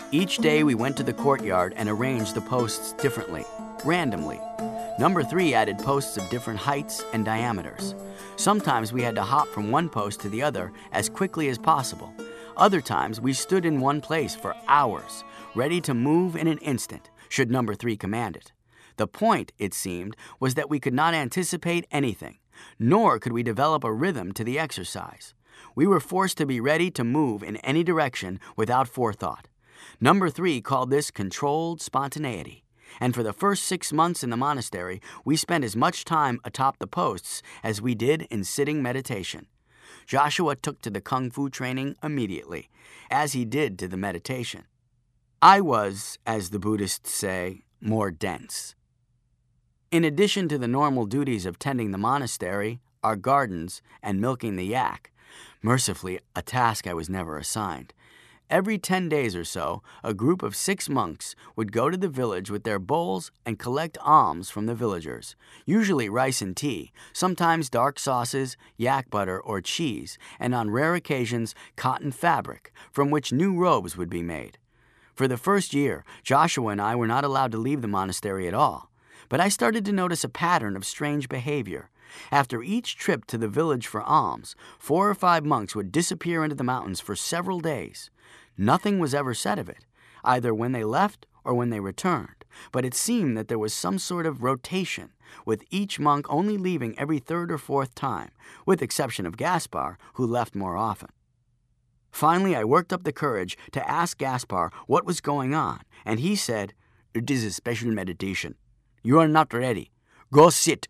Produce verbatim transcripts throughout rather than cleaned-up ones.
Each day we went to the courtyard and arranged the posts differently, randomly. Number three added posts of different heights and diameters. Sometimes we had to hop from one post to the other as quickly as possible. Other times we stood in one place for hours, ready to move in an instant, should number three command it. The point, it seemed, was that we could not anticipate anything, nor could we develop a rhythm to the exercise. We were forced to be ready to move in any direction without forethought. Number three called this controlled spontaneity. And for the first six months in the monastery, we spent as much time atop the posts as we did in sitting meditation. Joshua took to the kung fu training immediately, as he did to the meditation. I was, as the Buddhists say, more dense. In addition to the normal duties of tending the monastery, our gardens, and milking the yak, mercifully a task I was never assigned, every ten days or so, a group of six monks would go to the village with their bowls and collect alms from the villagers, usually rice and tea, sometimes dark sauces, yak butter, or cheese, and on rare occasions, cotton fabric, from which new robes would be made. For the first year, Joshua and I were not allowed to leave the monastery at all, but I started to notice a pattern of strange behavior. After each trip to the village for alms, four or five monks would disappear into the mountains for several days. Nothing was ever said of it, either when they left or when they returned, but it seemed that there was some sort of rotation, with each monk only leaving every third or fourth time, with exception of Gaspar, who left more often. Finally, I worked up the courage to ask Gaspar what was going on, and he said, "It is a special meditation. You are not ready. Go sit."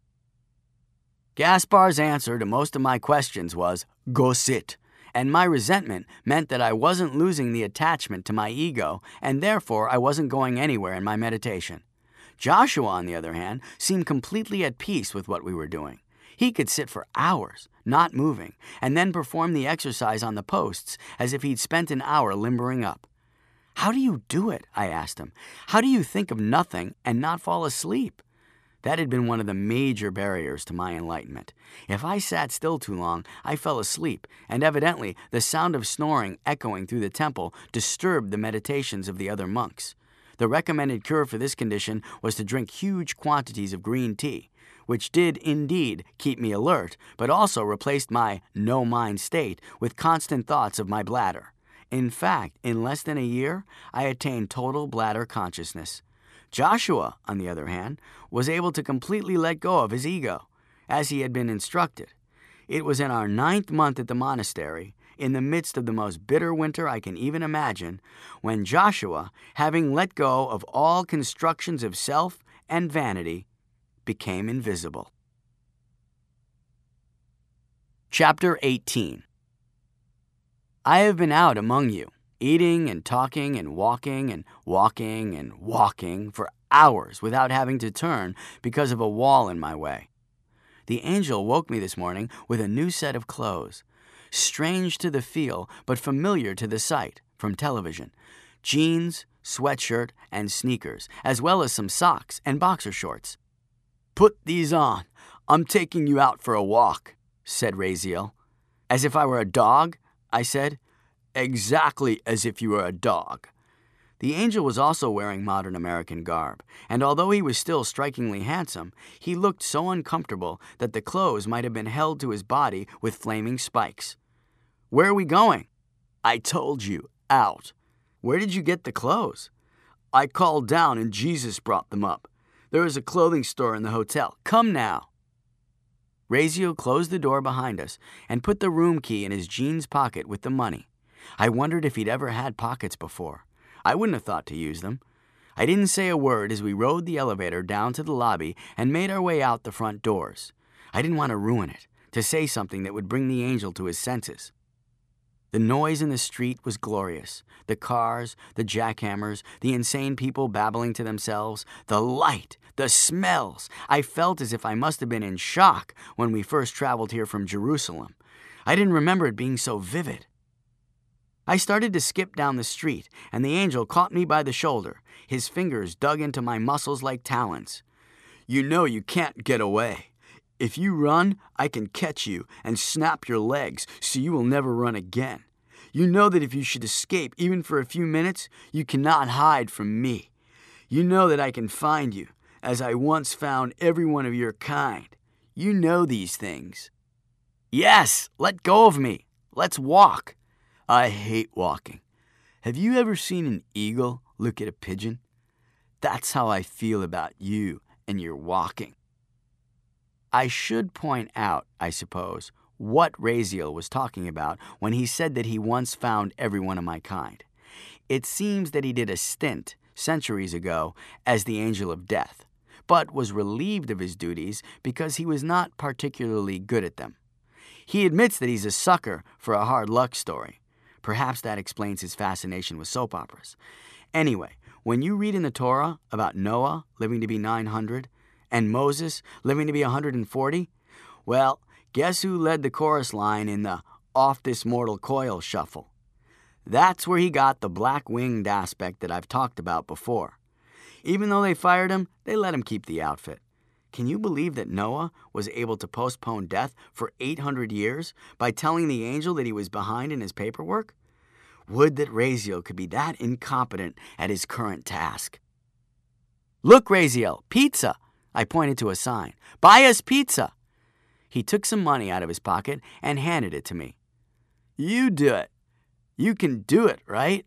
Gaspar's answer to most of my questions was, "Go sit." And my resentment meant that I wasn't losing the attachment to my ego, and therefore I wasn't going anywhere in my meditation. Joshua, on the other hand, seemed completely at peace with what we were doing. He could sit for hours, not moving, and then perform the exercise on the posts as if he'd spent an hour limbering up. "How do you do it?" I asked him. "How do you think of nothing and not fall asleep?" That had been one of the major barriers to my enlightenment. If I sat still too long, I fell asleep, and evidently the sound of snoring echoing through the temple disturbed the meditations of the other monks. The recommended cure for this condition was to drink huge quantities of green tea, which did indeed keep me alert, but also replaced my no-mind state with constant thoughts of my bladder. In fact, in less than a year, I attained total bladder consciousness. Joshua, on the other hand, was able to completely let go of his ego, as he had been instructed. It was in our ninth month at the monastery, in the midst of the most bitter winter I can even imagine, when Joshua, having let go of all constructions of self and vanity, became invisible. Chapter eighteen. I have been out among you, eating and talking and walking and walking and walking for hours without having to turn because of a wall in my way. The angel woke me this morning with a new set of clothes, strange to the feel but familiar to the sight from television, jeans, sweatshirt, and sneakers, as well as some socks and boxer shorts. "Put these on. I'm taking you out for a walk," said Raziel. "As if I were a dog?" I said. "Exactly as if you were a dog." The angel was also wearing modern American garb, and although he was still strikingly handsome, he looked so uncomfortable that the clothes might have been held to his body with flaming spikes. "Where are we going?" "I told you, out." "Where did you get the clothes?" "I called down and Jesus brought them up. There is a clothing store in the hotel. Come now." Raziel closed the door behind us and put the room key in his jeans pocket with the money. I wondered if he'd ever had pockets before. I wouldn't have thought to use them. I didn't say a word as we rode the elevator down to the lobby and made our way out the front doors. I didn't want to ruin it, to say something that would bring the angel to his senses. The noise in the street was glorious. The cars, the jackhammers, the insane people babbling to themselves, the light, the smells. I felt as if I must have been in shock when we first traveled here from Jerusalem. I didn't remember it being so vivid. I started to skip down the street, and the angel caught me by the shoulder. His fingers dug into my muscles like talons. "You know you can't get away. If you run, I can catch you and snap your legs so you will never run again. You know that if you should escape, even for a few minutes, you cannot hide from me. You know that I can find you, as I once found every one of your kind. You know these things. Yes, let go of me. Let's walk. I hate walking. Have you ever seen an eagle look at a pigeon? That's how I feel about you and your walking. I should point out, I suppose, what Raziel was talking about when he said that he once found every one of my kind. It seems that he did a stint, centuries ago, as the angel of death, but was relieved of his duties because he was not particularly good at them. He admits that he's a sucker for a hard luck story. Perhaps that explains his fascination with soap operas. Anyway, when you read in the Torah about Noah living to be nine hundred and Moses living to be one hundred forty, well, guess who led the chorus line in the Off This Mortal Coil shuffle? That's where he got the black-winged aspect that I've talked about before. Even though they fired him, they let him keep the outfit. Can you believe that Noah was able to postpone death for eight hundred years by telling the angel that he was behind in his paperwork? Would that Raziel could be that incompetent at his current task. Look, Raziel, pizza! I pointed to a sign. Buy us pizza! He took some money out of his pocket and handed it to me. You do it. You can do it, right?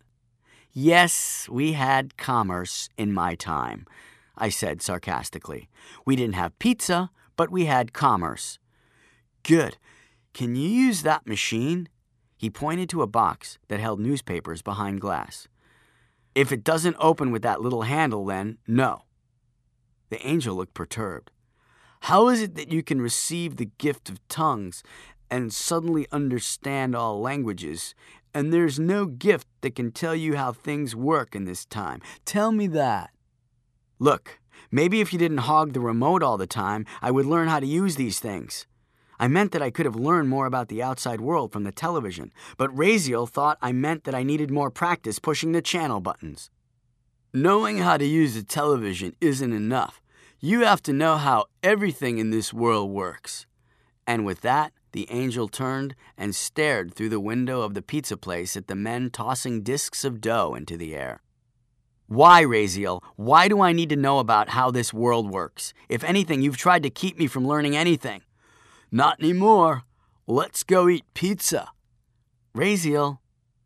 Yes, we had commerce in my time, I said sarcastically. We didn't have pizza, but we had commerce. Good. Can you use that machine? He pointed to a box that held newspapers behind glass. If it doesn't open with that little handle, then no. The angel looked perturbed. How is it that you can receive the gift of tongues and suddenly understand all languages, and there's no gift that can tell you how things work in this time? Tell me that. Look, maybe if you didn't hog the remote all the time, I would learn how to use these things. I meant that I could have learned more about the outside world from the television, but Raziel thought I meant that I needed more practice pushing the channel buttons. Knowing how to use the television isn't enough. You have to know how everything in this world works. And with that, the angel turned and stared through the window of the pizza place at the men tossing discs of dough into the air. Why, Raziel? Why do I need to know about how this world works? If anything, you've tried to keep me from learning anything. Not anymore. Let's go eat pizza. Raziel.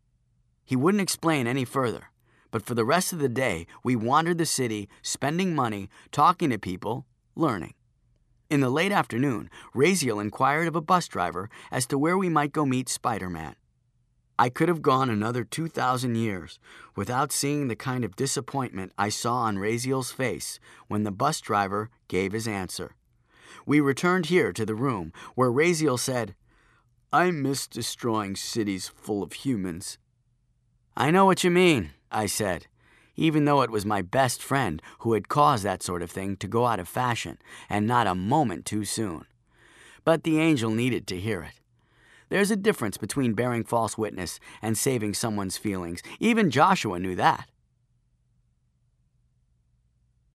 He wouldn't explain any further, but for the rest of the day, we wandered the city, spending money, talking to people, learning. In the late afternoon, Raziel inquired of a bus driver as to where we might go meet Spider-Man. I could have gone another two thousand years without seeing the kind of disappointment I saw on Raziel's face when the bus driver gave his answer. We returned here to the room where Raziel said, I miss destroying cities full of humans. I know what you mean, I said, even though it was my best friend who had caused that sort of thing to go out of fashion, and not a moment too soon. But the angel needed to hear it. There's a difference between bearing false witness and saving someone's feelings. Even Joshua knew that.